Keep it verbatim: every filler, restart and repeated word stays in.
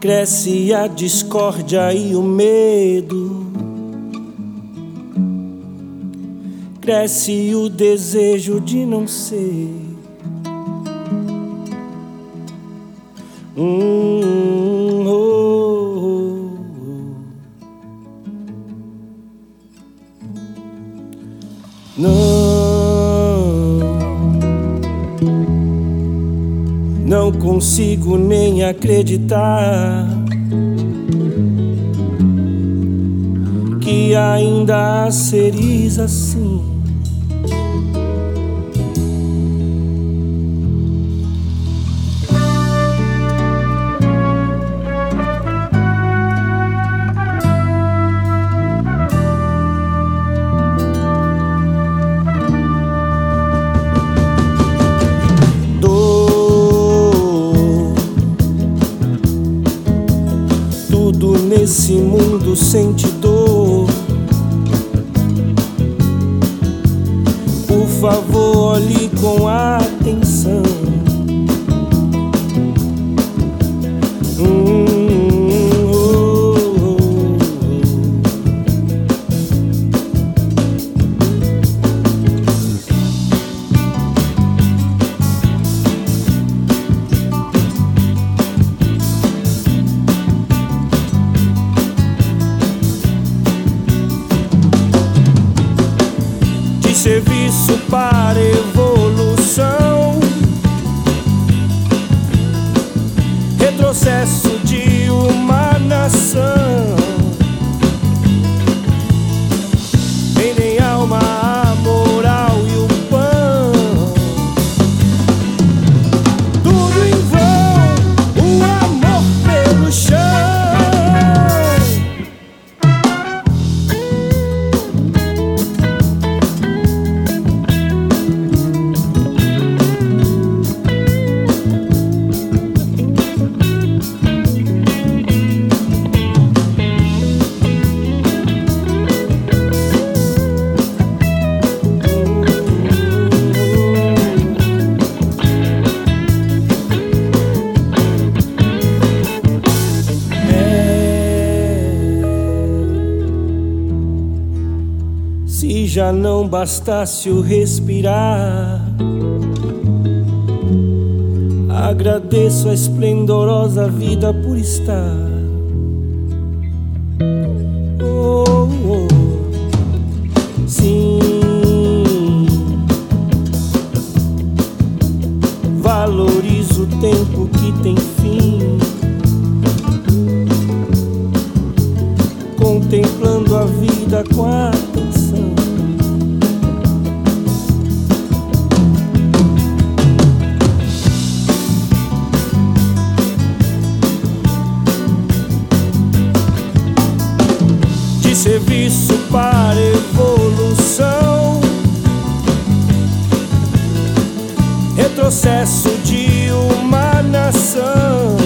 Cresce a discórdia e o medo, cresce o desejo de não ser. Hum, oh, oh, oh. Não, não consigo nem acreditar que ainda há seres assim. Tudo nesse mundo sente dor. Por favor, olhe com atenção. Hum, oh, oh, serviço para evolução, retrocesso de uma nação. Vendem alma, a moral e o pão, tudo em vão, o amor pelo chão. Se já não bastasse o respirar, agradeço a esplendorosa vida por estar. Oh, oh, sim, valorizo o tempo que tem fim, contemplando a vida com atenção. De serviço para evolução, retrocesso de uma nação.